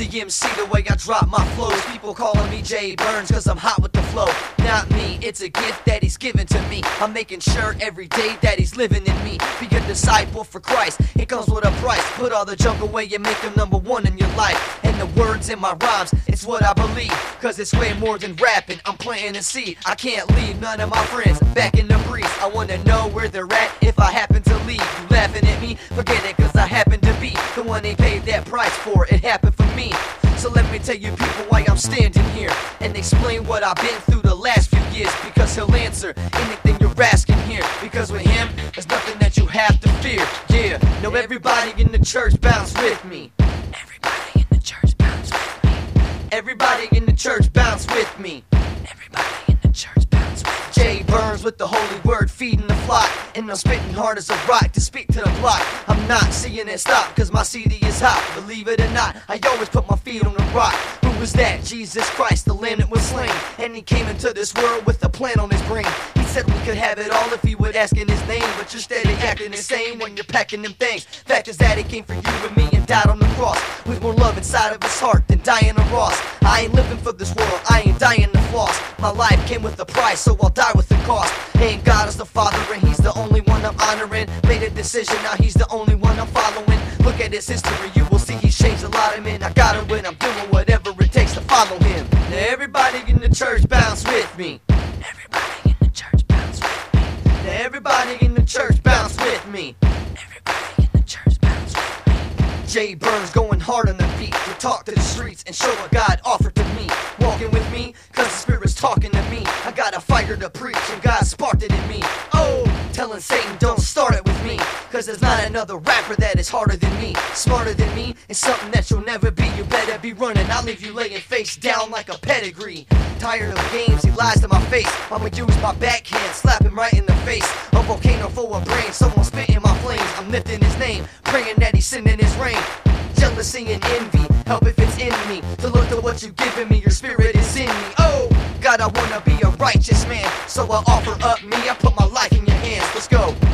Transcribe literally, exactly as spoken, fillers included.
D M C the way I drop my flows. People calling me Jay Burns cause I'm hot with the flow. Not me, it's a gift that he's given to me. I'm making sure every day that he's living in me. Be a disciple for Christ, it comes with a price. Put all the junk away and make him number one in your life. And the words in my rhymes, it's what I believe. Cause it's way more than rapping, I'm planting a seed. I can't leave none of my friends back in the breeze. I wanna know where they're at if I happen to leave. You laughing at me? Forget it, cause I happen to be the one they paid that price for. It happened for me. So let me tell you people why I'm standing here and explain what I've been through the last few years. Because he'll answer anything you're asking here. Because with him, there's nothing that you have to fear. Yeah, now everybody in the church bounce with me. Everybody in the church bounce with me. Everybody in the church bounce with me. Everybody in the church bounce with me. Jay Burns with the holy word feeding the flock. And I'm spitting hard as a rock to speak to the block. I'm not seeing it stop cause my C D is hot. Believe it or not, I always put my feet on the rock. Who was that? Jesus Christ, the lamb that was slain. And he came into this world with a plan on his brain. He said we could have it all if he would ask in his name. But you're steady acting insane when you're packing them things. Fact is that he came for you and me and died on the cross. With more love inside of his heart than Diana Ross. I ain't living for this world, I ain't dying to floss. My life came with a price, so I'll die with the cost. And God is the Father and he's the only one I'm honoring. Made a decision, now he's the only one I'm following. Look at his history, you will see he's changed a lot of men. I got him when I'm doing whatever it takes to follow him. Now everybody in the church bounce with me. Everybody in the church bounce with me. Now everybody in the church bounce with me. Everybody in the church bounce with me. Jay Burns going hard on the beat to talk to the streets and show what God offered to me. Walking with me, cause the Spirit's talking to me. I got a fire to preach and God sparked it in me. Oh, telling Satan don't start it with me. Cause there's not another rapper that is harder than me. Smarter than me, it's something that you'll never be. You better be running, I'll leave you laying face down like a pedigree. Tired of games, he lies to my face. I'ma use my backhand, slap him right in the face. A volcano full of brains, someone spitting my flames. I'm lifting his name, praying that he's sending his rain. Jealousy and envy, help if it's in me. To look at what you've given me, your spirit is in me. Oh, God, I wanna be a righteous man. So I offer up me, I put my life in your hands. Let's go.